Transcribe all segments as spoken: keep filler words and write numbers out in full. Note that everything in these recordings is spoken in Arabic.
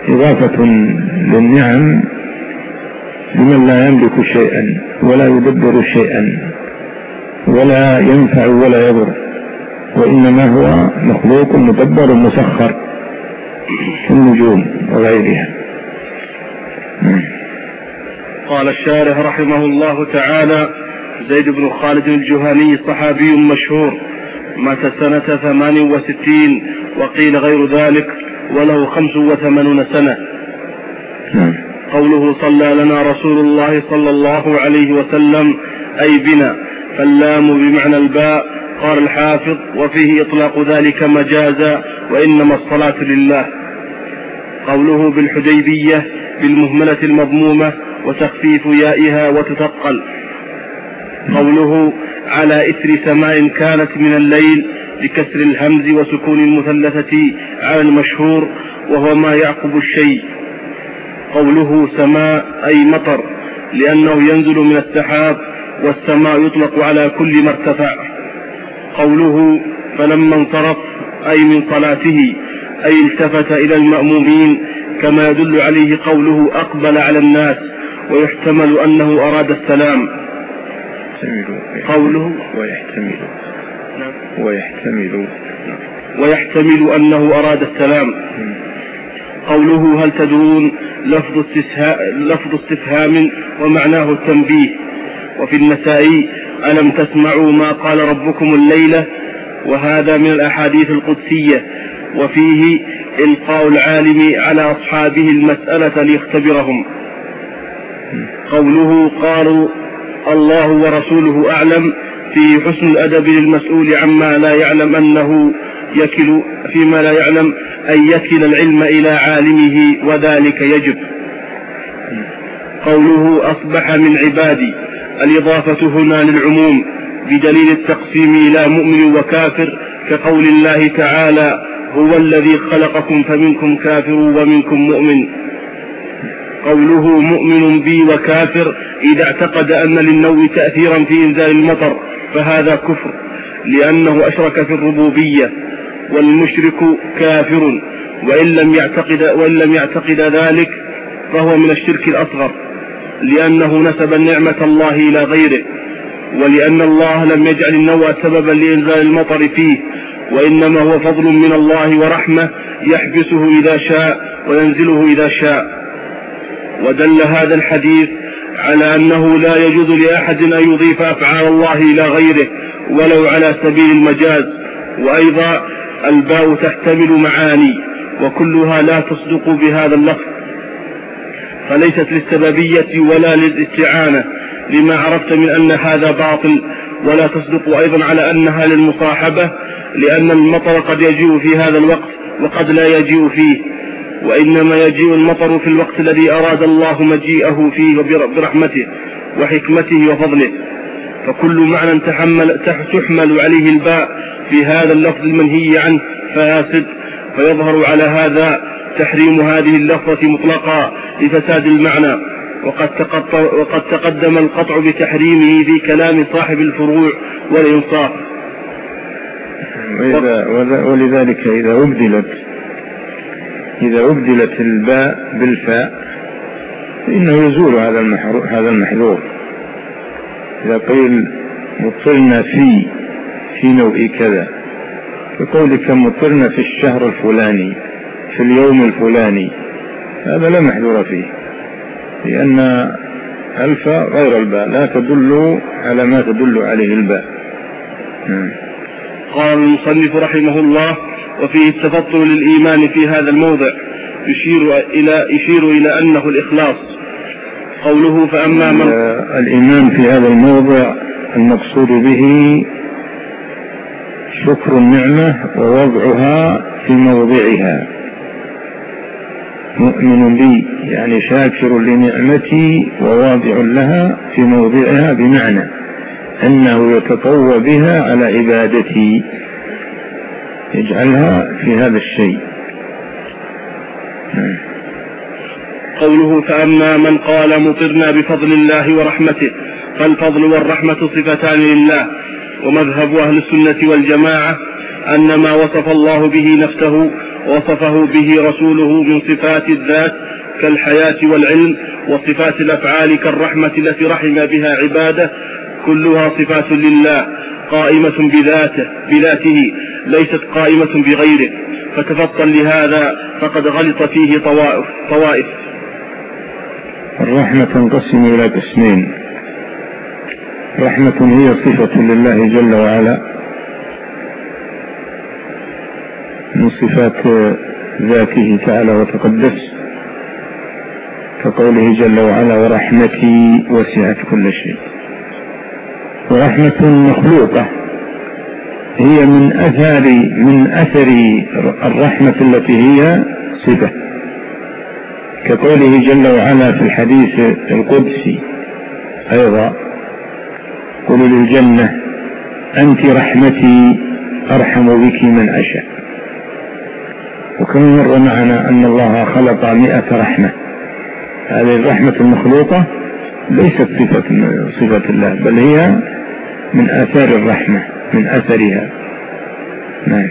إضافة للنعم لمن لا يملك شيئا ولا يدبر شيئا ولا ينفع ولا يضر، وإنما هو مخلوق مدبر مسخر في النجوم وغيرها. قال الشارح رحمه الله تعالى: زيد بن خالد الجهني صحابي مشهور، مات سنة ثمان وستين وقيل غير ذلك، وله خمس وثمانون سنة. قوله صلى لنا رسول الله صلى الله عليه وسلم أي بنا، فاللام بمعنى الباء. قال الحافظ: وفيه إطلاق ذلك مجازا، وإنما الصلاة لله. قوله بالحديبية بالمهملة المضمومة وتخفيف يائها وتثقل. قوله على إثر سماء كانت من الليل بكسر الهمز وسكون المثلثة على المشهور، وهو ما يعقب الشيء. قوله سماء أي مطر، لأنه ينزل من السحاب، والسماء يطلق على كل ما ارتفع. قوله فلما انصرف أي من صلاته، أي التفت إلى المأمومين، كما يدل عليه قوله أقبل على الناس، ويحتمل أنه أراد السلام. قوله ويحتمل ويحتمل ويحتمل أنه أراد السلام. قوله هل تدرون لفظ لفظ استفهام ومعناه التنبيه. وفي النسائي ألم تسمعوا ما قال ربكم الليلة، وهذا من الأحاديث القدسية، وفيه إلقاء العالم على أصحابه المسألة ليختبرهم. قوله قالوا الله ورسوله أعلم، في حسن الأدب للمسؤول عما لا يعلم أنه يكل فيما لا يعلم أن يكل العلم إلى عالمه، وذلك يجب. قوله أصبح من عبادي، الإضافة هنا للعموم بدليل التقسيم إلى مؤمن وكافر، كقول الله تعالى هو الذي خلقكم فمنكم كافر ومنكم مؤمن. قوله مؤمن بي وكافر، إذا اعتقد أن للنوء تأثيرا في إنزال المطر فهذا كفر، لأنه أشرك في الربوبية، والمشرك كافر، وإن لم يعتقد, وإن لم يعتقد ذلك فهو من الشرك الأصغر، لأنه نسب نعمة الله إلى غيره، ولأن الله لم يجعل النوء سببا لإنزال المطر فيه، وإنما هو فضل من الله ورحمة يحبسه إذا شاء وينزله إذا شاء. ودل هذا الحديث على أنه لا يجوز لأحد أن يضيف أفعال الله إلى غيره ولو على سبيل المجاز. وأيضا الباء تحتمل معاني، وكلها لا تصدق بهذا اللفظ، فليست للسببية ولا للاستعانة لما عرفت من أن هذا باطل، ولا تصدق أيضا على أنها للمصاحبة، لأن المطر قد يجيء في هذا الوقت وقد لا يجيء فيه، وإنما يجيء المطر في الوقت الذي أراد الله مجيئه فيه برحمته وحكمته وفضله. فكل معنى تحمل تحمل عليه الباء في هذا اللفظ المنهي عنه فاسد، فيظهر على هذا تحريم هذه اللفظة مطلقا لفساد المعنى، وقد, وقد تقدم القطع بتحريمه في كلام صاحب الفروع والإنصاف. ولذلك إذا أبدلت إذا أبدلت الباء بالفاء فإنه يزول هذا المحذور. إذا قيل مطرنا في في نوع كذا، كقولك مطرنا في الشهر الفلاني في اليوم الفلاني، هذا لا محذور فيه، لأن الفاء غير الباء لا تدل على ما تدل عليه الباء. قال المصنف رحمه الله: وفيه التفطن للإيمان في هذا الموضع، يشير إلى, يشير إلى أنه الإخلاص. قوله فأما من الإيمان في هذا الموضع المقصود به شكر النعمة ووضعها في موضعها. مؤمن بي يعني شاكر لنعمتي وواضع لها في موضعها، بمعنى أنه يتطوع بها على عبادتي، يجعلها في هذا الشيء. قوله فأما من قال مطرنا بفضل الله ورحمته، فالفضل والرحمة صفتان لله. ومذهب أهل السنة والجماعة أن ما وصف الله به نفسه وصفه به رسوله من صفات الذات كالحياة والعلم، وصفات الأفعال كالرحمة التي رحم بها عباده، كلها صفات لله قائمة بذاته, بذاته ليست قائمة بغيره، فتفطن لهذا فقد غلط فيه طوائف, طوائف. الرحمة تنقسم إلى قسمين: رحمة هي صفة لله جل وعلا من صفات ذاته تعالى وتقدس، كقوله جل وعلا: ورحمتي وسعت كل شيء. ورحمة مخلوقة هي من أثر من أثر الرحمة التي هي صفة، كقوله جل وعلا في الحديث القدسي أيضا: قل للجنة أنت رحمتي أرحم بك من أشاء. وكم مر معنا أن الله خلق مئة رحمة. هذه الرحمة المخلوقة ليست صفة صفة الله، بل هي من آثار الرحمة، من أثرها. نعم.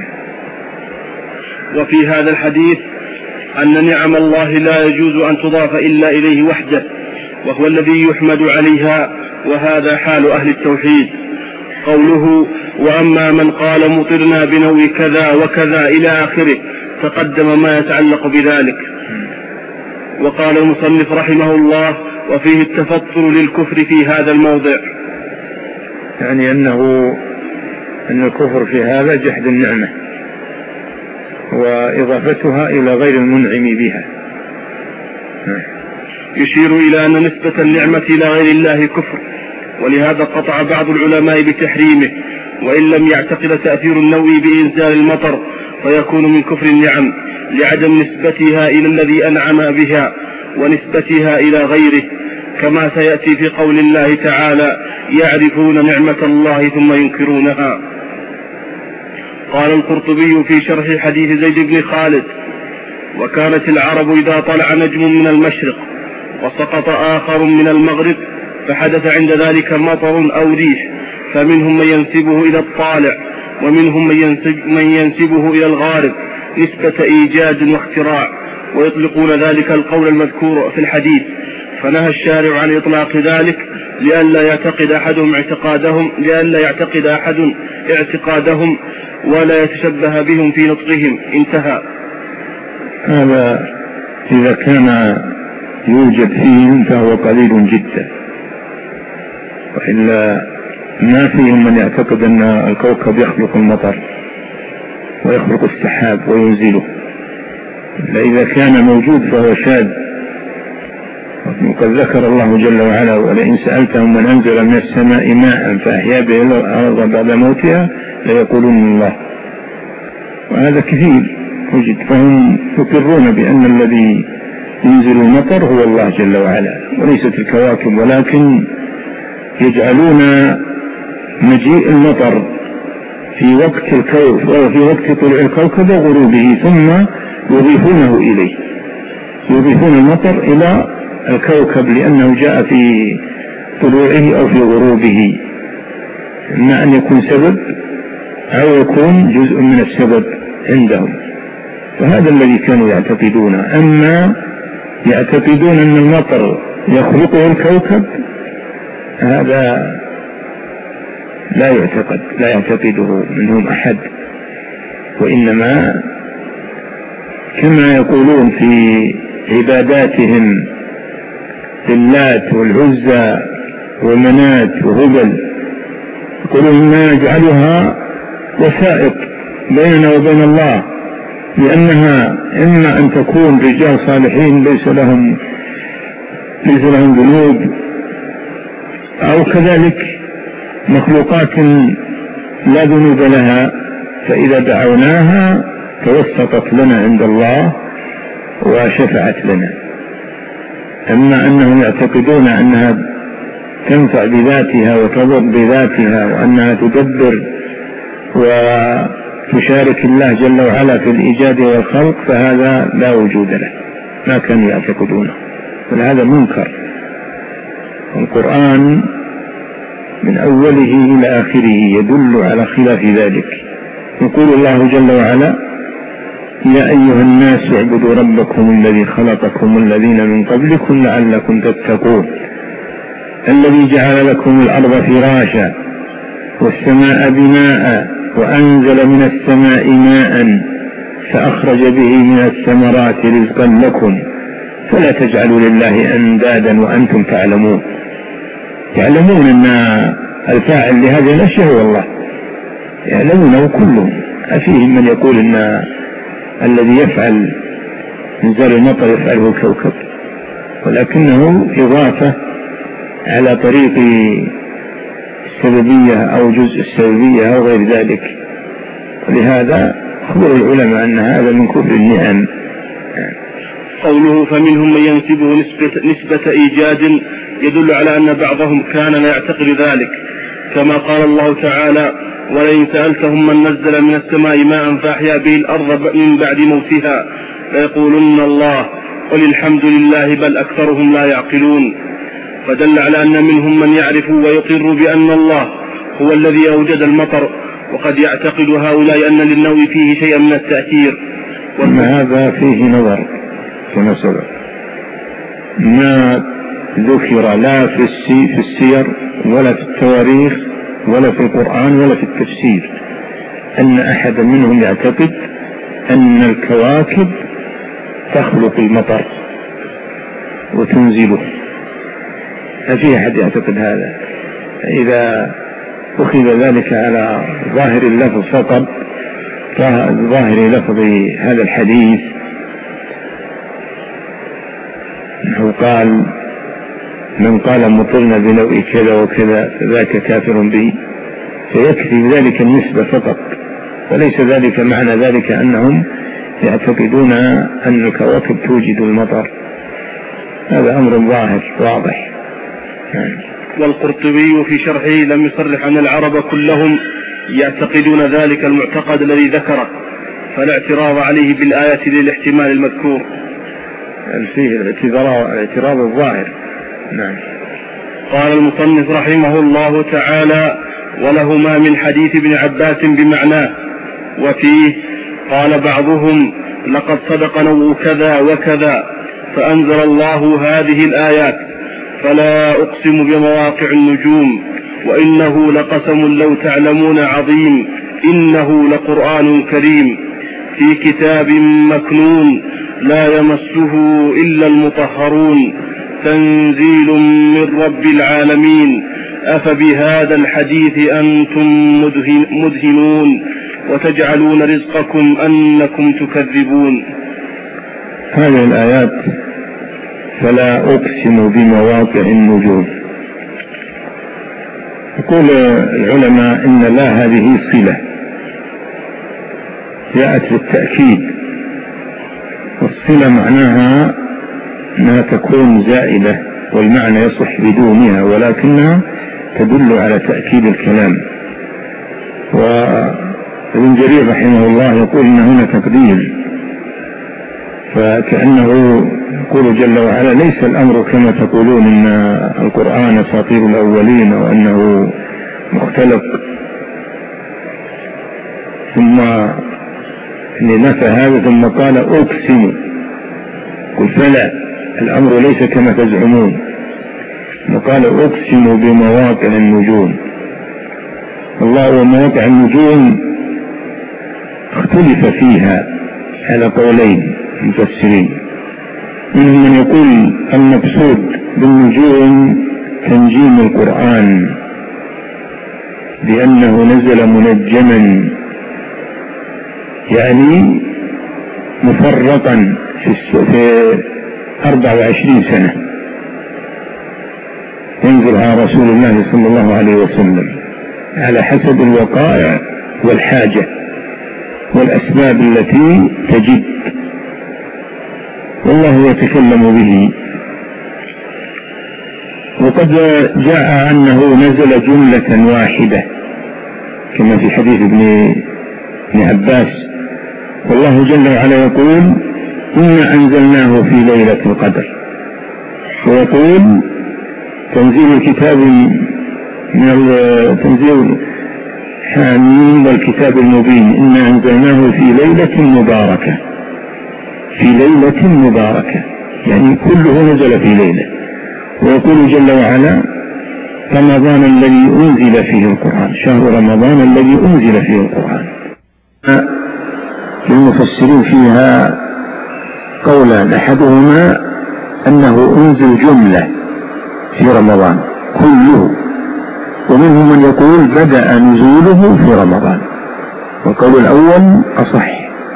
وفي هذا الحديث أن نعم الله لا يجوز أن تضاف إلا إليه وحده، وهو الذي يحمد عليها، وهذا حال أهل التوحيد. قوله: وأما من قال مطرنا بنوع كذا وكذا إلى آخره، تقدم ما يتعلق بذلك. وقال المصنف رحمه الله: وفيه التفطر للكفر في هذا الموضع، يعني أنه أن الكفر في هذا جحد النعمة وإضافتها إلى غير المنعم بها. يشير إلى أن نسبة النعمة إلى غير الله كفر، ولهذا قطع بعض العلماء بتحريمه، وإن لم يعتقد تأثير النوء بإنزال المطر فيكون من كفر النعم لعدم نسبتها إلى الذي أنعم بها ونسبتها إلى غيره، كما سيأتي في قول الله تعالى: يعرفون نعمة الله ثم ينكرونها. قال القرطبي في شرح حديث زيد بن خالد: وكانت العرب إذا طلع نجم من المشرق وسقط آخر من المغرب فحدث عند ذلك مطر أو ريح، فمنهم من ينسبه إلى الطالع ومنهم من, ينسب من ينسبه إلى الغارب نسبة إيجاد واختراع، ويطلقون ذلك القول المذكور في الحديث، فنهى الشارع عن إطلاق ذلك لئلا يعتقد أحدهم اعتقادهم لئلا يعتقد أحد اعتقادهم ولا يتشبه بهم في نطقهم. انتهى. هذا إذا كان يوجد فيهم فهو قليل جدا، وإلا ما فيهم من يعتقد أن الكوكب يخلق المطر ويخلق السحاب وينزله، إلا إذا كان موجود فهو شاذ. وقد ذكر الله جل وعلا: ولئن سألتهم من أنزل من السماء ماء فأحيا به الأرض بعد موتها ليقولون الله. وهذا كثير وجد، فهم يقرون بأن الذي ينزل المطر هو الله جل وعلا وليست الكواكب، ولكن يجعلون مجيء المطر في وقت الكوكب وفي وقت طلوع الكوكب وغروبه، ثم يضيفونه إليه، يضيفون المطر إلى الكوكب لأنه جاء في طلوعه أو في غروبه، إما أن يكون سبب أو يكون جزء من السبب عندهم. فهذا الذي كانوا يعتقدون. أما يعتقدون أن المطر يخلقه الكوكب، هذا لا يعتقد لا يعتقده منهم أحد، وإنما كما يقولون في عباداتهم للات والعزى ومنات وهبل، يقولون ما يجعلها وسائط بيننا وبين الله، لأنها إما أن تكون رجال صالحين ليس لهم ليس لهم ذنوب، أو كذلك مخلوقات لا ذنوب لها، فإذا دعوناها توسطت لنا عند الله وشفعت لنا. أما أنهم يعتقدون أنها تنفع بذاتها وتضر بذاتها وأنها تدبر وتشارك الله جل وعلا في الإيجاد والخلق، فهذا لا وجود له، ما كانوا يعتقدونه، فهذا منكر. القرآن من أوله إلى آخره يدل على خلاف ذلك. يقول الله جل وعلا: يا أيها الناس اعبدوا ربكم الذي خلقكم والذين من قبلكم لعلكم تتقون الذي جعل لكم الأرض فراشا والسماء بناء وأنزل من السماء ماء فأخرج به من الثمرات رزقا لكم فلا تجعلوا لله أندادا وأنتم تعلمون. يعلمون أن الفاعل لهذه الأشياء هو الله، يعلمونه كلهم. أفيهم من يقول أن الذي يفعل إنزال المطر يفعله الكوكب، ولكنه إضافة على طريق السببية أو جزء السببية أو غير ذلك. ولهذا أخبر العلماء أن هذا من كفر النعم. قوله فمنهم من ينسبه نسبة, نسبة إيجاد يدل على أن بعضهم كان لا يعتقد ذلك، كما قال الله تعالى ولئن سألتهم من نزل من السماء ماء فأحيا به الأرض من بعد موتها ليقولن الله قل الحمد لله بل أكثرهم لا يعقلون. فدل على أن منهم من يعرف ويقر بأن الله هو الذي أوجد المطر، وقد يعتقد هؤلاء أن للنوء فيه شيئا من التأثير. وما هذا فيه نظر كما سبق، ما ذكر لا في في السير ولا في التواريخ ولا في القرآن ولا في التفسير أن أحد منهم يعتقد أن الكواكب تخلق المطر وتنزله. ما في أحد يعتقد هذا. إذا أخذ ذلك على ظاهر اللفظ فقط، ظاهر لفظ هذا الحديث، أنه قال من قال مطرنا بنوء كذا وكذا فذاك كافر به، فيكفي ذلك النسبة فقط، وليس ذلك معنى ذلك أنهم يعتقدون أن الكواكب توجد المطر. هذا أمر ظاهر واضح. والقرطبي في شرحه لم يصرح أن العرب كلهم يعتقدون ذلك المعتقد الذي ذكره، فلا اعتراض عليه بالآية للاحتمال المذكور. فيه الاعتراض الظاهر. نعم. قال المصنف رحمه الله تعالى ولهما من حديث ابن عباس بمعناه، وفيه قال بعضهم لقد صدق نوء كذا وكذا، فأنزل الله هذه الآيات فلا أقسم بمواقع النجوم وإنه لقسم لو تعلمون عظيم إنه لقرآن كريم في كتاب مكنون لا يمسه إلا المطهرون تنزيل من رب العالمين أفبهذا الحديث أنتم مدهنون وتجعلون رزقكم أنكم تكذبون. هذه الآيات فلا أقسم بمواقع النجوم. يقول العلماء إن لا هذه صلة جاءت بالتأكيد، والصلة معناها أنها تكون زائدة والمعنى يصح بدونها، ولكنها تدل على تأكيد الكلام. وابن جرير رحمه الله يقول إن هنا تقدير، فكأنه يقول جل وعلا ليس الأمر كما تقولون إن القرآن أساطير الأولين وأنه مختلق، ثم نفى هذا ثم قال أقسم. قل فلا، الأمر ليس كما تزعمون، وقال أقسم بمواقع النجوم. الله ومواقع النجوم اختلف فيها على قولين مفسرين، منهم من يقول المقصود بالنجوم تنجيم القرآن لأنه نزل منجما، يعني مفرقا في أربع وعشرين سنة ينزلها رسول الله صلى الله عليه وسلم على حسب الوقائع والحاجة والأسباب التي تجد، والله يتكلم به. وقد جاء أنه نزل جملة واحدة كما في حديث ابن عباس، والله جل وعلا يقول إنا أنزلناه في ليلة القدر، ويقول تنزيل الكتاب من تنزيل حامين والكتاب المبين إنا أنزلناه في ليلة مباركة. في ليلة مباركة، يعني كله نزل في ليلة. ويقول جل وعلا: رمضان الذي أنزل فيه القرآن، شهر رمضان الذي أنزل فيه القرآن. للمفسرين فيها قولان: أحدهما أنه أنزل جملة في رمضان كله، ومنهم من يقول بدأ نزوله في رمضان، والقول الأول أصح.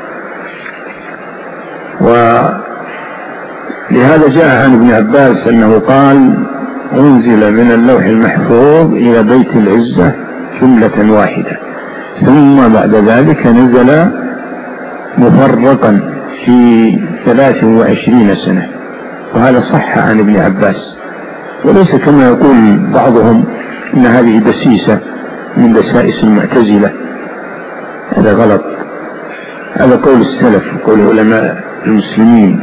ولهذا جاء عن ابن عباس أنه قال: أنزل من اللوح المحفوظ إلى بيت العزة جملة واحدة، ثم بعد ذلك نزل مفرقا في ثلاث وعشرين سنة. وهذا صح عن ابن عباس، وليس كما يقول بعضهم إن هذه دسيسة من دسائس المعتزلة. هذا غلط، هذا قول السلف وقول علماء المسلمين.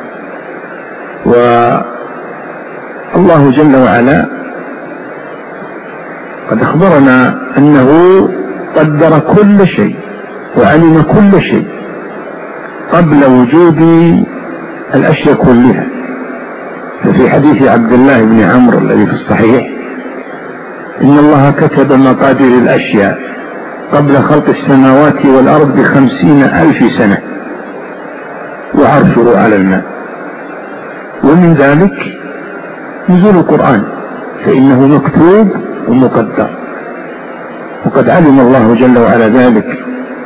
والله جل وعلا قد أخبرنا أنه قدر كل شيء وعلم كل شيء قبل وجود الأشياء كلها. ففي حديث عبد الله بن عمرو الذي في الصحيح: إن الله كتب مقادير الأشياء قبل خلق السماوات والأرض بخمسين ألف سنة وعرشه على الماء. ومن ذلك نزول القرآن، فإنه مكتوب ومقدر، وقد علم الله جل وعلا ذلك.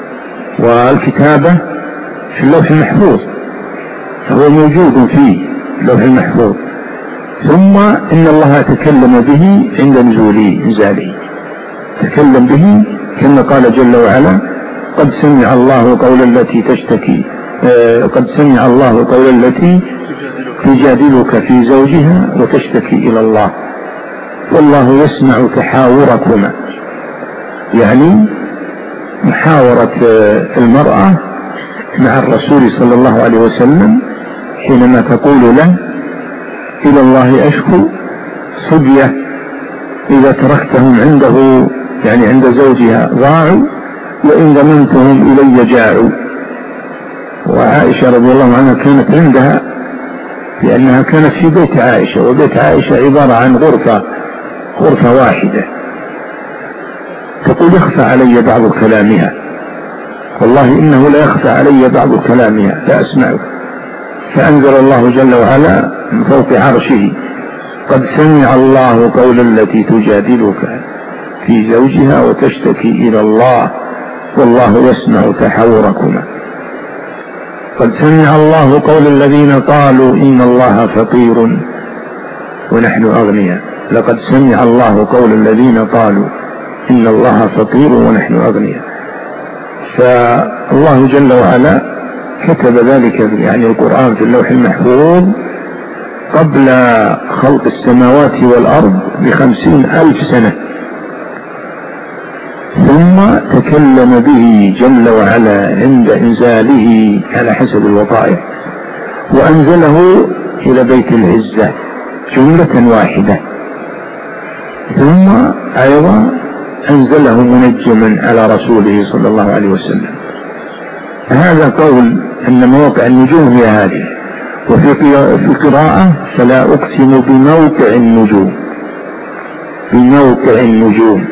والكتابة في اللوح المحفوظ، فهو موجود فيه اللوح المحفوظ. ثم إن الله تكلم به عند نزوله إنزاله، تكلم به كما قال جل وعلا: قد سمع الله قول التي تشتكي آه قد سمع الله قول التي تجادلك في زوجها وتشتكي إلى الله والله يسمع تحاوركما. يعني محاورة المرأة مع الرسول صلى الله عليه وسلم حينما تقول له: إلى الله أشكو صبية إذا تركتهم عنده، يعني عند زوجها، ضاعوا، وإن ضمنتهم إلي جاعوا. وعائشة رضي الله عنها كانت عندها، لأنها كانت في بيت عائشة، وبيت عائشة عبارة عن غرفة غرفة واحدة. تقول: يخفى علي بعض كلامها، والله إنه لا يخفى علي بعض كلامها لا أسمعه. فأنزل الله جل وعلا من فوق عرشه: قد سمع الله قول التي تجادلك في زوجها وتشتكي إلى الله والله يسمع تحاوركما. قد سمع الله قول الذين قالوا إن الله فقير ونحن أغنياء. لقد سمع الله قول الذين قالوا إن الله فقير ونحن أغنياء. فالله جل وعلا كتب ذلك، يعني القرآن، في اللوح المحفوظ قبل خلق السماوات والأرض بخمسين ألف سنة، ثم تكلم به جل وعلا عند إنزاله على حسب الوقائع، وأنزله إلى بيت العزة جملة واحدة، ثم أيضا أنزله منجما على رسوله صلى الله عليه وسلم. هذا قول أن مواقع النجوم هي هذه. وفي قراءة: فلا أقسم بموقع النجوم، بموقع النجوم.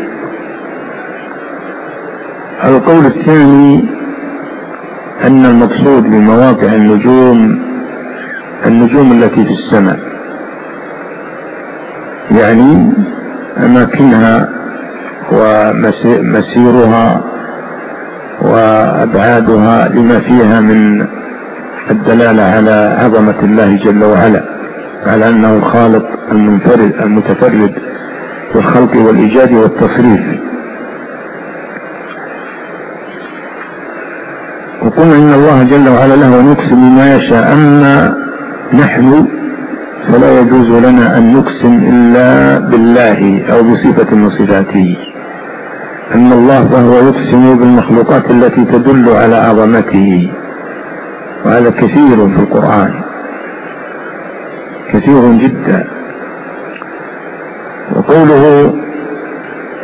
القول الثاني أن المقصود بمواقع النجوم النجوم التي في السماء، يعني أماكنها ومسيرها وأبعادها لما فيها من الدلالة على عظمة الله جل وعلا، على أنه الخالق المنفرد المتفرد والخلق والإيجاد والتصريف. وقلنا إن الله جل وعلا له نقسم ما يشاء، أما نحن فلا يجوز لنا أن نقسم إلا بالله أو بصفة من صفاته. أما الله فهو يقسم بالمخلوقات التي تدل على عظمته، وهذا كثير في القرآن، كثير جدا. وقوله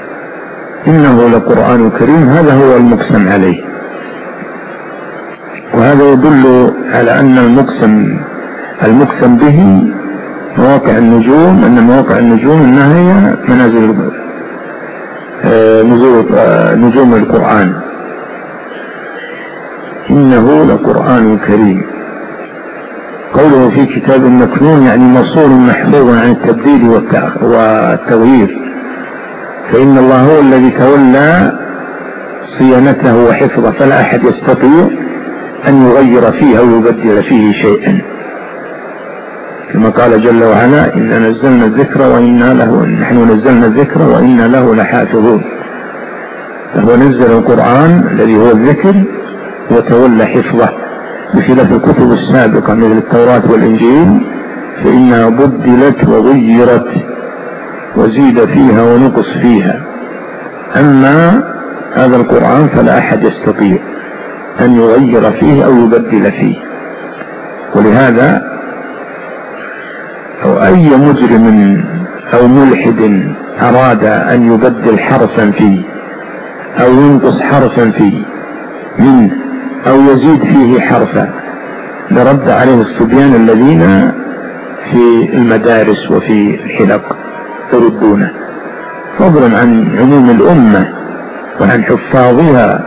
إنه لقرآن كريم هذا هو المقسم عليه. وهذا يدل على أن المقسم المقسم به مواقع النجوم، أن مواقع النجوم أنها هي منازل نجوم القرآن. إنه لقرآن كريم. قوله في كتاب مكنون يعني مصون محفوظ عن التبديل والتغيير، فإن الله هو الذي تولى صيانته وحفظه، فلا أحد يستطيع أن يغير فيه أو يبدل فيه شيئا، كما قال جل وعلا: إنا نزلنا الذكر وإنا له نحن نزلنا الذكر وإنا له لحافظون. فهو نزل القرآن الذي هو الذكر وتولى حفظه، بخلاف الكتب السابقة مثل التوراة والإنجيل فإنها بدلت وغيرت وزيد فيها ونقص فيها. أما هذا القرآن فلا أحد يستطيع أن يغير فيه أو يبدل فيه. ولهذا أو أي مجرم أو ملحد أراد أن يبدل حرفا فيه أو ينقص حرفا فيه منه أو يزيد فيه حرفا لرد عليه الصبيان الذين في المدارس وفي الحلق يردونه، فضلا عن عموم الأمة وعن حفاظها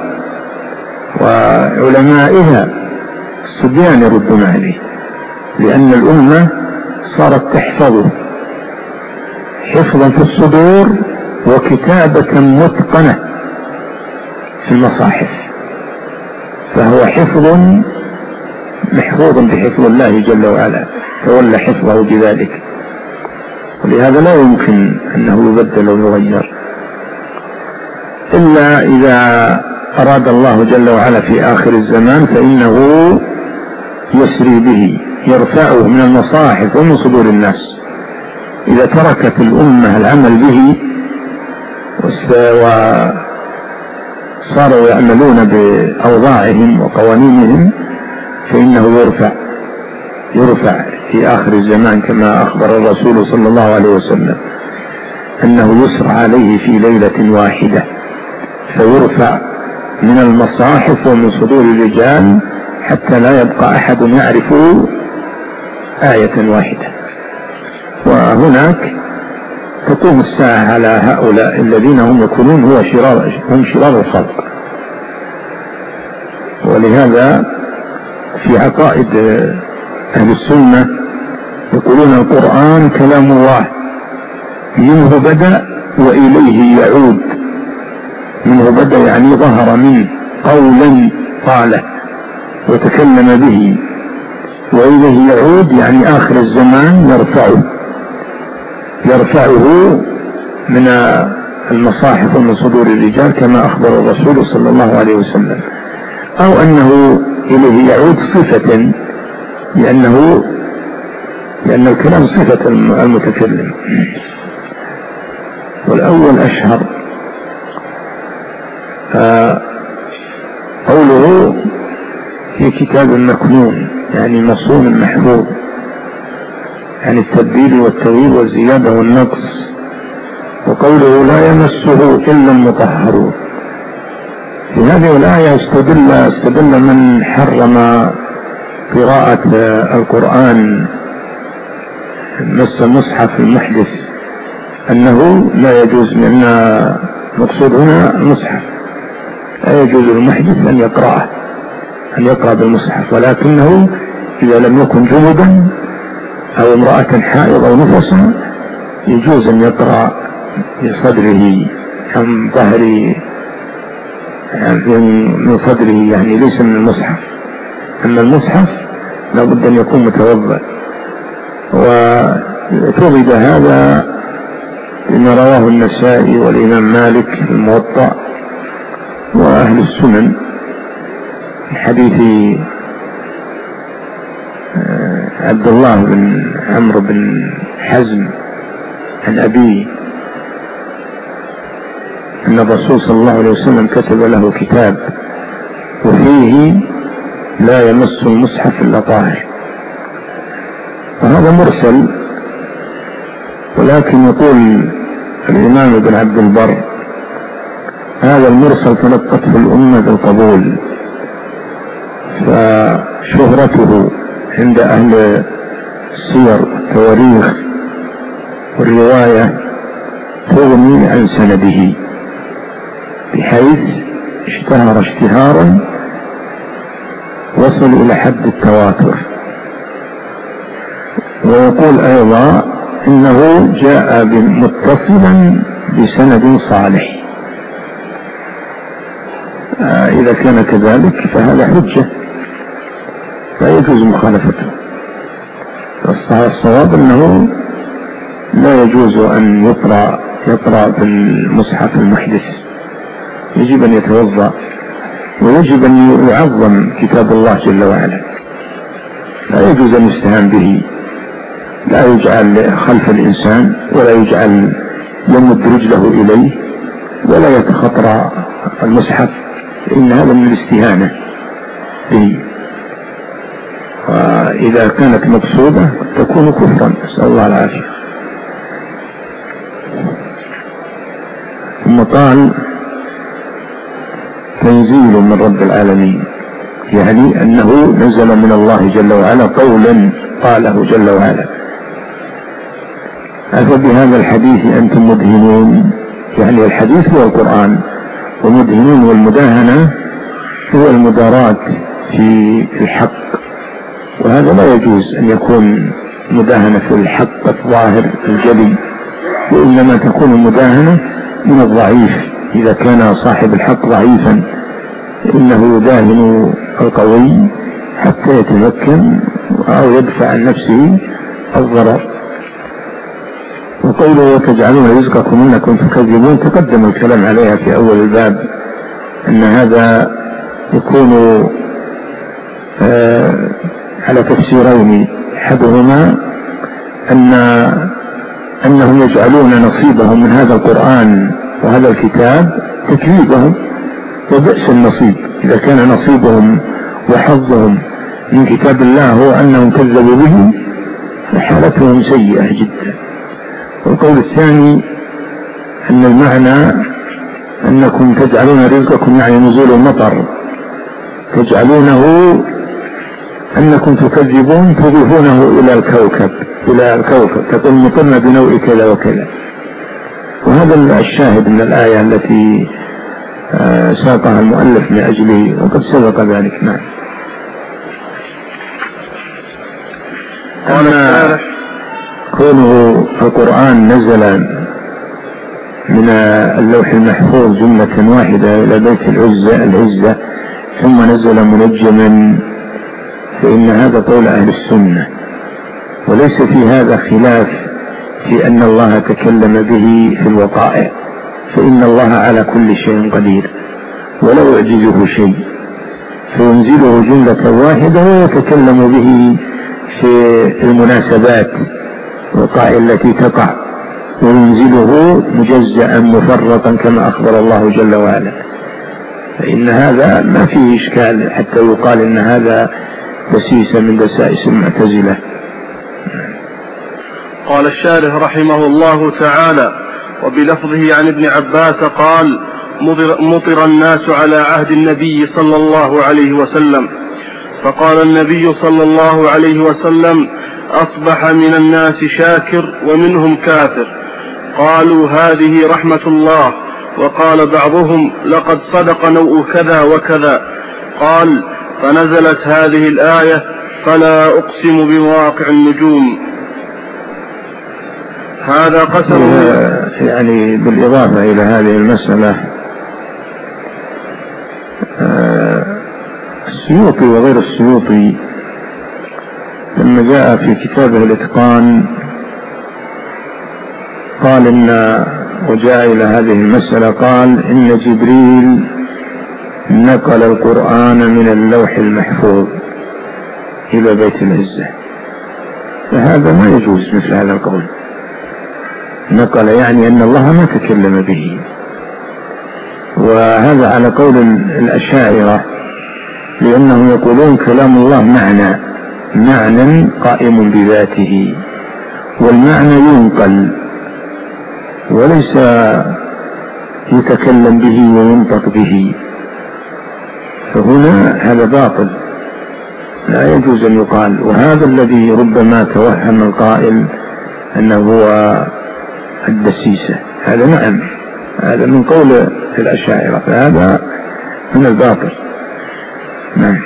وعلمائها. الصبيان يردون عليه، لأن الأمة صارت تحفظه حفظا في الصدور وكتابة متقنة في المصاحف، فهو حفظ محفوظ بحفظ الله جل وعلا، تولى حفظه بذلك. ولهذا لا يمكن أنه يبدل ويغير إلا إذا أراد الله جل وعلا في آخر الزمان، فإنه يسري به، يرفعه من المصاحف ومن صدور الناس. إذا تركت الأمة العمل به وصاروا يعملون بأوضاعهم وقوانينهم فإنه يرفع يرفع في آخر الزمان، كما أخبر الرسول صلى الله عليه وسلم أنه يسرى عليه في ليلة واحدة، فيرفع من المصاحف ومن صدور الرجال حتى لا يبقى أحد يعرف آية واحدة. وهناك تقوم الساعة على هؤلاء الذين هم يكونون هو شرار هم شرار الخلق. ولهذا في عقائد أهل السنة يقولون القرآن كلام الله، منه بدأ وإليه يعود. منه بدأ يعني ظهر منه قولا قاله وتكلم به، وإليه يعود يعني آخر الزمان يرفعه يرفعه من المصاحف ومن صدور الرجال كما أخبر الرسول صلى الله عليه وسلم، أو أنه إليه يعود صفة، لأنه لأن الكلام صفة المتكلم. والأول أشهر. قوله في كتاب مكنون يعني مصون محفوظ عن التبديل والتغيير والزيادة والنقص. وقوله لا يمسه إلا المطهرون. في هذه الآية استدل استدل من حرم قراءة القرآن مس المصحف المحدث أنه لا يجوز، لأن المقصود هنا المصحف، لا يجوز للمحدث أن يقرأه أن يقرأ بالمصحف، ولكنه إذا لم يكن جنبا أو امرأة حائض أو نفسا يجوز أن يقرأ بصدره عن ظهر يعني من صدره، يعني ليس من المصحف. أما المصحف لابد أن يكون متوضأ. وفرض هذا لما رواه النسائي والإمام مالك في الموطأ وأهل السنن من حديث عبد الله بن عمرو بن حزم عن أبيه أن الرسول صلى الله عليه وسلم كتب له كتاب وفيه لا يمس المصحف إلا طاهر. وهذا مرسل، ولكن يقول الإمام ابن عبد البر هذا المرسل تلقته الأمة بالقبول، فشهرته عند أهل السير والتواريخ والرواية تغني عن سنده، بحيث اشتهر اشتهارا وصل إلى حد التواتر. ويقول أيضا إنه جاء متصلا بسند صالح. آه إذا كان كذلك فهذا حجة لا يجوز مخالفته. الصواب أنه لا يجوز أن يقرأ يقرأ بالمصحف المحدث، يجب أن يتوضأ، ويجب أن يعظم كتاب الله جل وعلا، لا يجوز أن يستهان به، لا يجعل خلف الإنسان، ولا يجعل يمد رجله إليه، ولا يتخطر المصحف، إن هذا من الاستهانة به. وإذا كانت مقصودة تكون كفرا، نسأل الله العافية. ثم قال تنزيل من رب العالمين، يعني أنه نزل من الله جل وعلا قولا قاله جل وعلا. أفبهذا الحديث أنتم مدهنون، يعني الحديث هو القرآن، ومدهنون والمداهنة هو المداراة في الحق، وهذا لا يجوز أن يكون مداهنة في الحق الظاهر الجلي، وإنما تكون المداهنة من الضعيف. إذا كان صاحب الحق ضعيفا إنه يداهن القوي حتى يتمكن أو يدفع عن نفسه الضرر. وقوله وتجعلون رزقكم إنكم تكذبون تقدم الكلام عليها في أول الباب، أن هذا يكون آه على تفسيرين، أحدهما أن أنهم يجعلون نصيبهم من هذا القرآن وهذا الكتاب تكذيبهم، وبئس النصيب إذا كان نصيبهم وحظهم من كتاب الله هو أنهم كذبوا به، فحالتهم سيئة جدا. والقول الثاني أن المعنى أنكم تجعلون رزقكم يعني نزول المطر، تجعلونه أنكم تكذبون تضيفونه إلى الكوكب إلى الكوكب تقول مطرنا بنوع كذا وكذا. وهذا الشاهد من الآية التي ساقها المؤلف من أجله، وقد سبق ذلك. نعم. أما كونه القرآن نزل من اللوح المحفوظ جملة واحدة إلى بيت العزة العزة ثم نزل منجما، فإن هذا قول أهل السنة، وليس في هذا خلاف في أن الله تكلم به في الوقائع، فإن الله على كل شيء قدير ولا يعجزه شيء، فينزله جملة واحدة ويتكلم به في المناسبات الوقائع التي تقع، وينزله مجزأ مفرطا كما أخبر الله جل وعلا. فإن هذا ما فيه إشكال حتى يقال إن هذا دسيسة من دسائس المعتزلة. قال الشارح رحمه الله تعالى: وبلفظه عن ابن عباس قال: مطر الناس على عهد النبي صلى الله عليه وسلم، فقال النبي صلى الله عليه وسلم: أصبح من الناس شاكر ومنهم كافر. قالوا: هذه رحمة الله. وقال بعضهم: لقد صدق نوء كذا وكذا. قال: فنزلت هذه الآية: فلا أقسم بمواقع النجوم. هذا قسم يعني بالإضافة إلى هذه المسألة، السيوطي وغير السيوطي لما جاء في كتابه الإتقان قال إن وجاء إلى هذه المسألة قال إن جبريل نقل القرآن من اللوح المحفوظ إلى بيت العزة، فهذا ما يجوز مثل هذا القول. نقل يعني أن الله ما تكلم به، وهذا على قول الأشاعرة، لأنهم يقولون كلام الله معنى معنى قائم بذاته، والمعنى ينقل وليس يتكلم به وينطق به، فهنا هذا باطل، لا يجوز أن يقال. وهذا الذي ربما توهم القائل أنه هو الدسيسة، هذا نعم، هذا من قول الأشاعرة، فهذا من الباطل. نعم.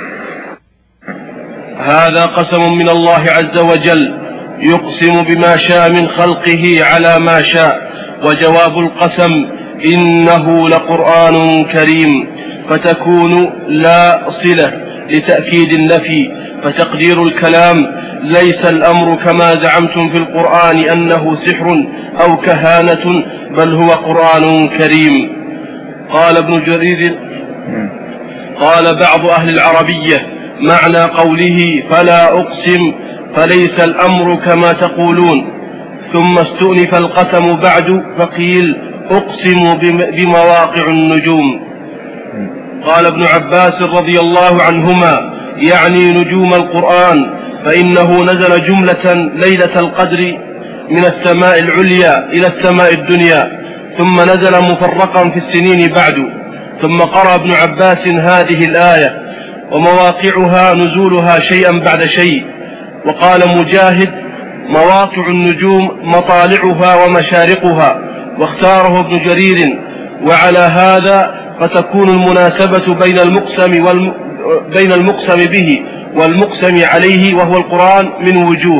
هذا قسم من الله عز وجل يقسم بما شاء من خلقه على ما شاء. وجواب القسم إنه لقرآن كريم، فتكون لا صلة لتأكيد النفي، فتقدير الكلام ليس الأمر كما زعمتم في القرآن أنه سحر أو كهانة، بل هو قرآن كريم. قال ابن جرير قال بعض أهل العربية معنى قوله فلا أقسم فليس الأمر كما تقولون، ثم استؤنف القسم بعد فقيل أقسم بمواقع النجوم. قال ابن عباس رضي الله عنهما يعني نجوم القرآن، فإنه نزل جملة ليلة القدر من السماء العليا إلى السماء الدنيا، ثم نزل مفرقا في السنين بعد. ثم قرأ ابن عباس هذه الآية ومواقعها نزولها شيئا بعد شيء. وقال مجاهد مواقع النجوم مطالعها ومشارقها، واختاره ابن جرير. وعلى هذا فتكون المناسبة بين المقسم, والم... بين المقسم به والمقسم عليه وهو القرآن من وجوه.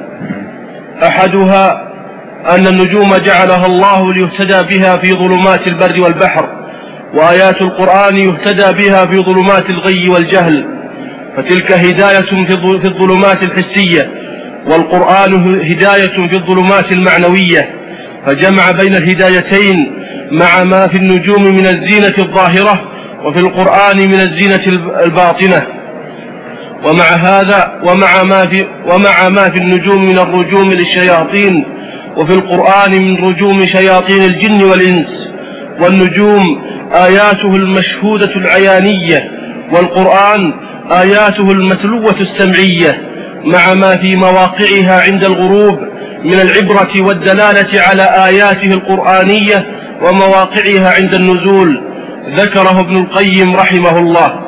أحدها أن النجوم جعلها الله ليهتدى بها في ظلمات البر والبحر، وآيات القرآن يهتدى بها في ظلمات الغي والجهل، فتلك هداية في الظلمات الحسية، والقرآن هداية في الظلمات المعنوية، فجمع بين الهدايتين مع ما في النجوم من الزينة الظاهرة وفي القرآن من الزينة الباطنة. ومع هذا ومع ما في, ومع ما في النجوم من الرجوم للشياطين، وفي القرآن من رجوم شياطين الجن والإنس. والنجوم آياته المشهودة العيانية، والقرآن آياته المتلوة السمعية، مع ما في مواقعها عند الغروب من العبرة والدلالة على آياته القرآنية ومواقعها عند النزول، ذكره ابن القيم رحمه الله.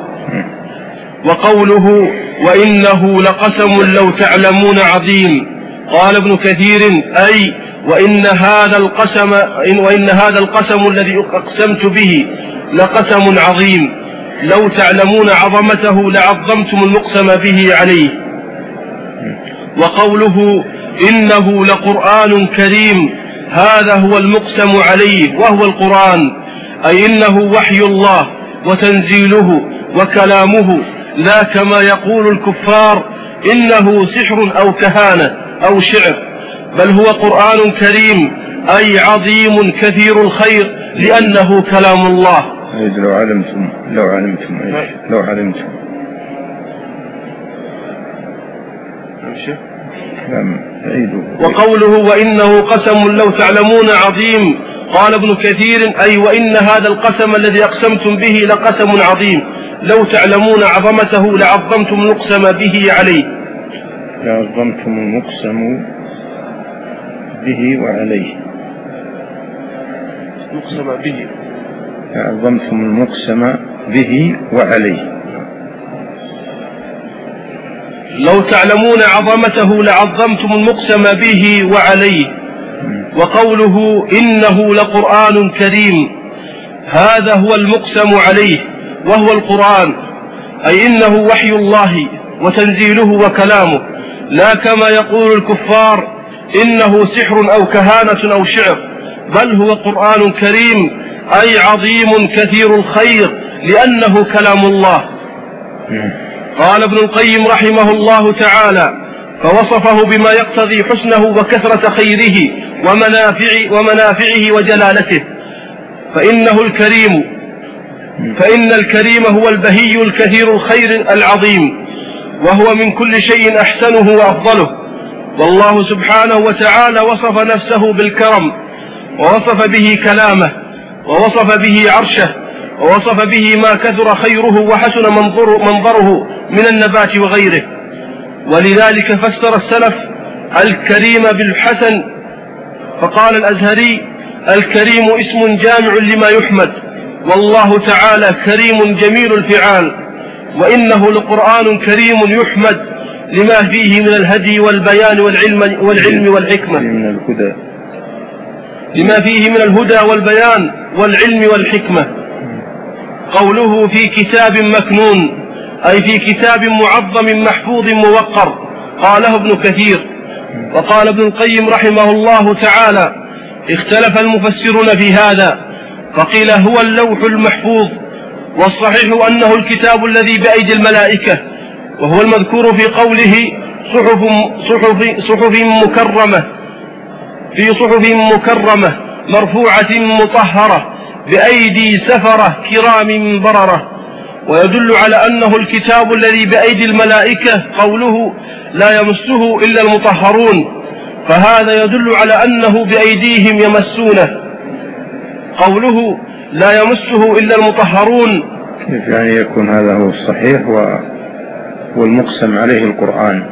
وقوله وإنه لقسم لو تعلمون عظيم، قال ابن كثير أي وإن هذا القسم وإن هذا القسم الذي أقسمت به لقسم عظيم، لو تعلمون عظمته لعظمتم المقسم به عليه. وقوله إنه لقرآن كريم، هذا هو المقسم عليه وهو القرآن، أي إنه وحي الله وتنزيله وكلامه، لا كما يقول الكفار إنه سحر أو كهانة أو شعر، بل هو قرآن كريم أي عظيم كثير الخير لأنه كلام الله. لو علمتم لو علمتم إيش لو علمتم وقوله وإنه قسم لو تعلمون عظيم، قال ابن كثير أي وإن هذا القسم الذي أقسمتم به لقسم عظيم، لو تعلمون عظمته لعظمتم المقسم به عليه. لعظمتم المقسم به وعليه. مقسم به لعظمتم المقسم به وعليه. لو تعلمون عظمته لعظمتم المقسم به وعليه. وقوله إنه لقرآن كريم، هذا هو المقسم عليه وهو القرآن، أي إنه وحي الله وتنزيله وكلامه، لا كما يقول الكفار إنه سحر أو كهانة أو شعر، بل هو قرآن كريم أي عظيم كثير الخير لأنه كلام الله. قال ابن القيم رحمه الله تعالى فوصفه بما يقتضي حسنه وكثرة خيره ومنافع ومنافعه وجلالته، فإنه الكريم فإن الكريم هو البهي الكثير الخير العظيم، وهو من كل شيء أحسنه وأفضله. والله سبحانه وتعالى وصف نفسه بالكرم، ووصف به كلامه، ووصف به عرشه، ووصف به ما كثر خيره وحسن منظر منظره من النبات وغيره. ولذلك فسر السلف الكريم بالحسن، فقال الأزهري الكريم اسم جامع لما يحمد، والله تعالى كريم جميل الفعال، وإنه لقرآن كريم يحمد لما فيه من الهدي والبيان والعلم, والعلم والحكمة من الهدى لما فيه من الهدى والبيان والعلم والحكمة. قوله في كتاب مكنون أي في كتاب معظم محفوظ موقر، قاله ابن كثير. وقال ابن القيم رحمه الله تعالى: اختلف المفسرون في هذا، فقيل هو اللوح المحفوظ، والصحيح أنه الكتاب الذي بأيدي الملائكة، وهو المذكور في قوله صحف, صحف, صحف مكرمة في صحف مكرمة مرفوعة مطهرة بأيدي سفرة كرام بررة. ويدل على أنه الكتاب الذي بأيدي الملائكة قوله لا يمسه إلا المطهرون، فهذا يدل على أنه بأيديهم يمسونه. قوله لا يمسه إلا المطهرون، كيف يعني يكون هذا هو الصحيح والمقسم عليه القرآن؟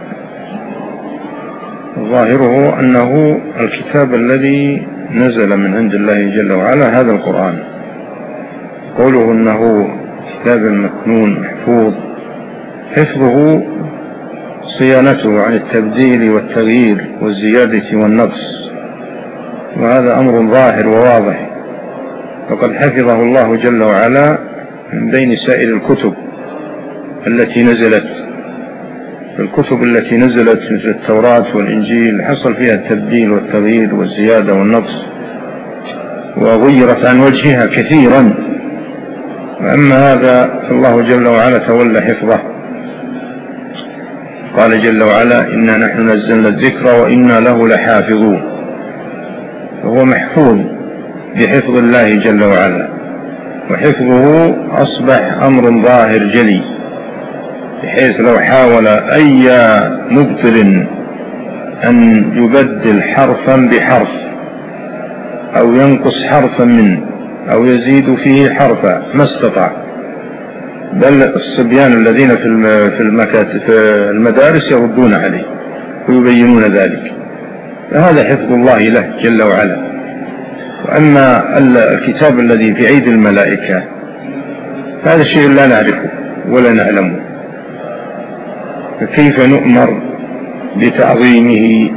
ظاهره أنه الكتاب الذي نزل من عند الله جل وعلا هذا القرآن. قوله أنه كتاب مكنون محفوظ، حفظه صيانته عن التبديل والتغيير والزيادة والنقص، وهذا أمر ظاهر وواضح، وقد حفظه الله جل وعلا من بين سائر الكتب التي نزلت. الكتب التي نزلت مثل التوراة والإنجيل حصل فيها التبديل والتغيير والزيادة والنقص، وغيرت عن وجهها كثيرا. وأما هذا فالله جل وعلا تولى حفظه. قال جل وعلا: إنا نحن نزلنا الذكر وإنا له لحافظون. وهو محفوظ بحفظ الله جل وعلا، وحفظه أصبح أمر ظاهر جلي، بحيث لو حاول أي مبطل أن يبدل حرفا بحرف أو ينقص حرفا منه أو يزيد فيه حرفا ما استطاع، بل الصبيان الذين في المكاتب في المدارس يردون عليه ويبينون ذلك. فهذا حفظ الله له جل وعلا. وأما الكتاب الذي في أيدي الملائكة هذا شيء لا نعرفه ولا نعلمه، فكيف نؤمر بتعظيمه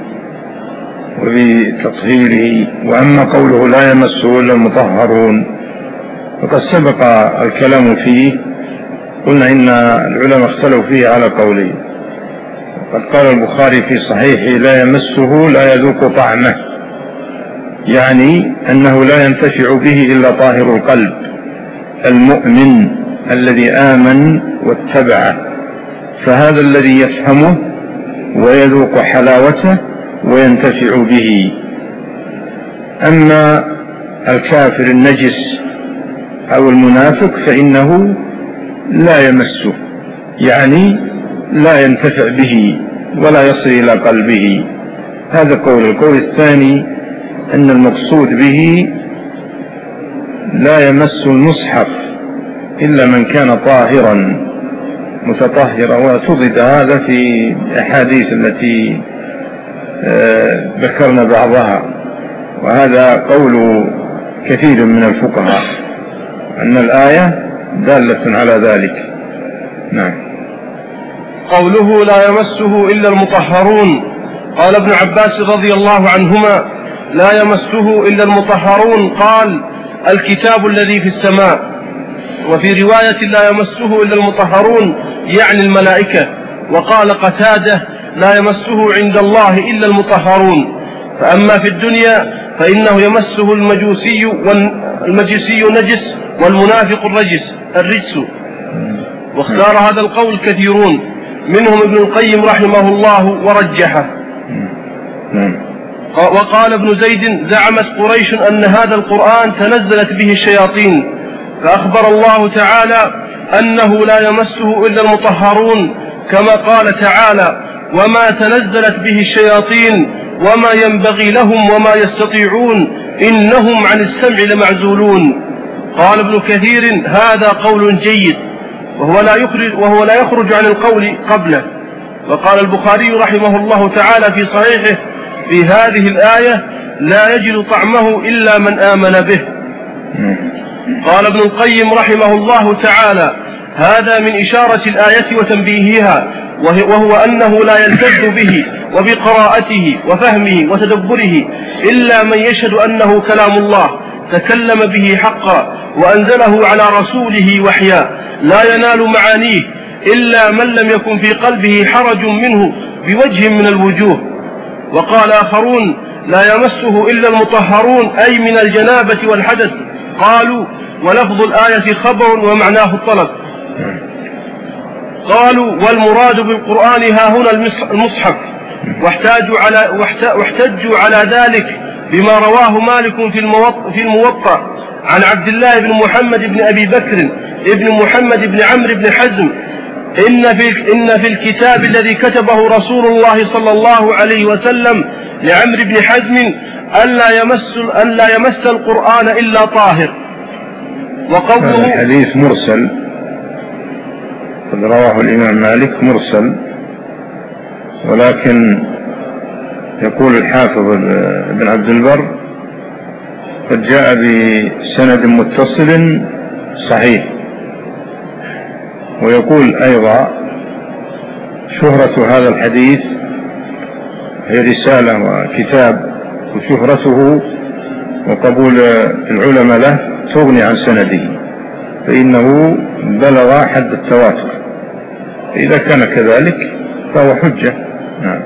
وبتطهيره؟ وأما قوله لا يمسه إلا المطهرون فقد سبق الكلام فيه، قلنا إن العلماء اختلفوا فيه على قولين. قد قال البخاري في صحيحه: لا يمسه لا يذوق طعمه، يعني أنه لا ينتفع به إلا طاهر القلب المؤمن الذي آمن واتبعه، فهذا الذي يفهمه ويذوق حلاوته وينتفع به. أما الكافر النجس أو المنافق فإنه لا يمسه، يعني لا ينتفع به ولا يصل إلى قلبه. هذا قول. القول الثاني أن المقصود به لا يمس المصحف إلا من كان طاهرا متطهرا، وتضد هذا في الأحاديث التي ذكرنا بعضها. وهذا قول كثير من الفقهاء أن الآية دالة على ذلك. نعم. قوله لا يمسه إلا المطهرون، قال ابن عباس رضي الله عنهما: لا يمسه إلا المطهرون، قال الكتاب الذي في السماء. وفي رواية لا يمسه إلا المطهرون يعني الملائكة. وقال قتادة: لا يمسه عند الله إلا المطهرون. فأما في الدنيا فإنه يمسه المجوسي والمجوسي نجس والمنافق الرجس الرجس. واختار هذا القول كثيرون، منهم ابن القيم رحمه الله ورجحه. وقال ابن زيد: زعمت قريش أن هذا القرآن تنزلت به الشياطين، فأخبر الله تعالى أنه لا يمسه إلا المطهرون، كما قال تعالى: وما تنزلت به الشياطين وما ينبغي لهم وما يستطيعون إنهم عن السمع لمعزولون. قال ابن كثير: هذا قول جيد، وهو لا يخرج, وهو لا يخرج عن القول قبله. وقال البخاري رحمه الله تعالى في صحيحه في هذه الآية: لا يجد طعمه إلا من آمن به. قال ابن القيم رحمه الله تعالى: هذا من إشارة الآية وتنبيهها، وهو أنه لا يلتذ به وبقراءته وفهمه وتدبره إلا من يشهد أنه كلام الله تكلم به حقا وأنزله على رسوله وحيا، لا ينال معانيه إلا من لم يكن في قلبه حرج منه بوجه من الوجوه. وقال آخرون لا يمسه إلا المطهرون، أي من الجنابة والحدث. قالوا ولفظ الآية خبر ومعناه الطلب. قالوا والمراد بالقرآن ها هنا المصحف، واحتاجوا على, واحتجوا على ذلك بما رواه مالك في الموطأ عن عبد الله بن محمد بن أبي بكر ابن محمد بن عمرو بن حزم إن في, إن في الكتاب الذي كتبه رسول الله صلى الله عليه وسلم لعمرو بن حزم ألا يمس, ألا يمس القرآن إلا طاهر. وقوله الحديث مرسل، قد رواه الإمام مالك مرسل، ولكن يقول الحافظ ابن عبد البر قد جاء بسند متصل صحيح. ويقول أيضا شهرة هذا الحديث هي رسالة وكتاب، وشهرته وقبول العلماء له تغني عن سنده، فإنه بلغ حد التواتر. إذا كان كذلك فهو حجة. نعم.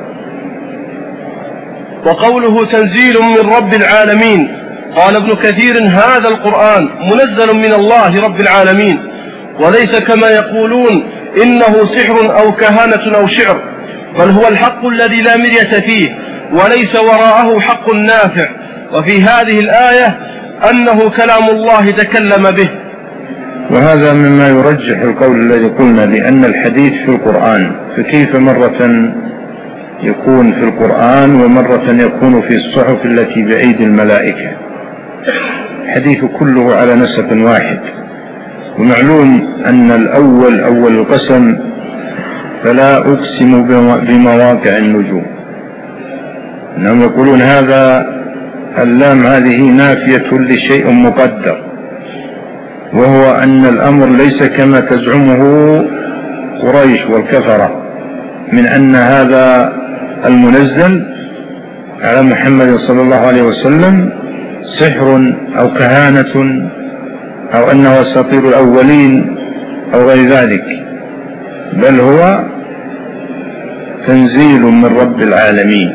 وقوله تنزيل من رب العالمين، قال ابن كثير هذا القرآن منزل من الله رب العالمين، وليس كما يقولون إنه سحر أو كهانة أو شعر، بل هو الحق الذي لا مرية فيه وليس وراءه حق نافع. وفي هذه الآية أنه كلام الله تكلم به. وهذا مما يرجح القول الذي قلنا بأن الحديث في القرآن، فكيف مرة يكون في القرآن ومرة يكون في الصحف التي بأيدي الملائكة؟ الحديث كله على نسق واحد. ومعلوم أن الأول أول القسم فلا أقسم بمواقع النجوم، إنهم يقولون هذا اللام هذه نافية لشيء مقدر، وهو أن الأمر ليس كما تزعمه قريش والكفرة من أن هذا المنزل على محمد صلى الله عليه وسلم سحر أو كهانة أو أنه أساطير الأولين أو غير ذلك، بل هو تنزيل من رب العالمين،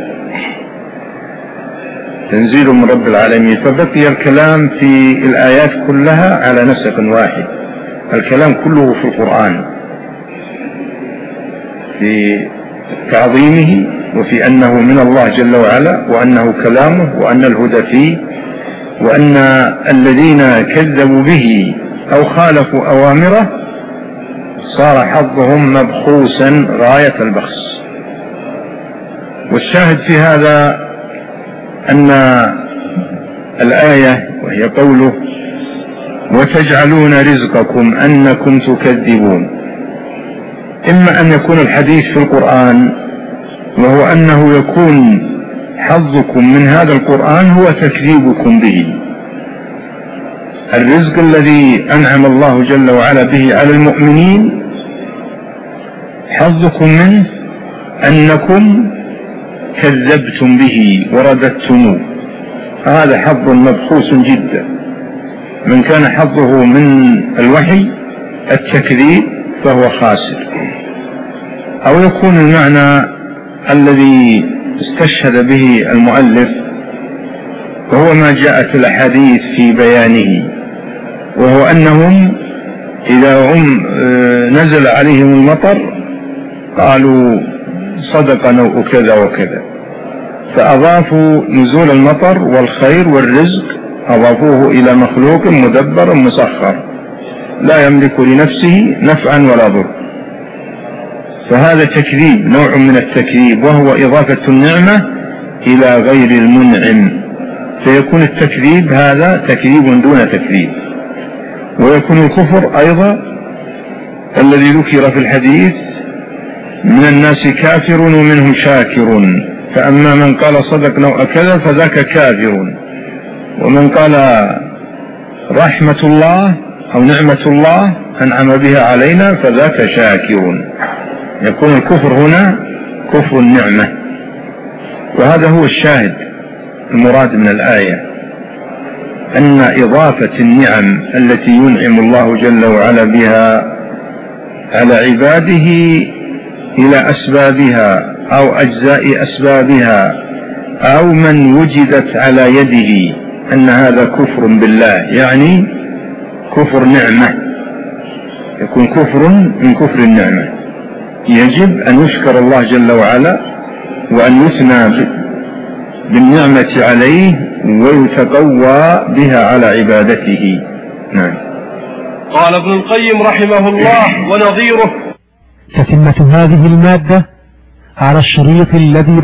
تنزيل من رب العالمين. فبقي الكلام في الآيات كلها على نسق واحد، الكلام كله في القرآن، في تعظيمه وفي أنه من الله جل وعلا وأنه كلامه وأن الهدى فيه، وأن الذين كذبوا به أو خالفوا أوامره صار حظهم مبخوسا غاية البخس. والشاهد في هذا أن الآية وهي قوله وتجعلون رزقكم أنكم تكذبون، إما أن يكون الحديث في القرآن وهو أنه يكون حظكم من هذا القرآن هو تكذيبكم به. الرزق الذي أنعم الله جل وعلا به على المؤمنين حظكم منه أنكم كذبتم به ورددتموه، هذا حظ مبخوس جدا. من كان حظه من الوحي التكذيب فهو خاسر. أو يكون المعنى الذي استشهد به المؤلف وهو ما جاءت الأحاديث في بيانه، وهو أنهم إذا هم نزل عليهم المطر قالوا صدق نوء كذا وكذا، فأضافوا نزول المطر والخير والرزق أضافوه إلى مخلوق مدبر مسخر لا يملك لنفسه نفعا ولا ضر، فهذا تكذيب، نوع من التكذيب، وهو إضافة النعمة إلى غير المنعم، فيكون التكذيب هذا تكذيب دون تكذيب. ويكون الكفر أيضا الذي ذكر في الحديث من الناس كافر ومنهم شاكر، فأما من قال صدق نوء كذا فذاك كافر، ومن قال رحمة الله أو نعمة الله أنعم بها علينا فذاك شاكر. يكون الكفر هنا كفر النعمة، وهذا هو الشاهد المراد من الآية، أن إضافة النعم التي ينعم الله جل وعلا بها على عباده إلى أسبابها أو أجزاء أسبابها أو من وجدت على يده، أن هذا كفر بالله، يعني كفر نعمة، يكون كفر من كفر النعمة. يجب أن يشكر الله جل وعلا وأن يثنى بالنعمة عليه ويتقوى بها على عبادته. نعم. قال ابن القيم رحمه الله: ونظيره. تتمة هذه المادة على الشريط الذي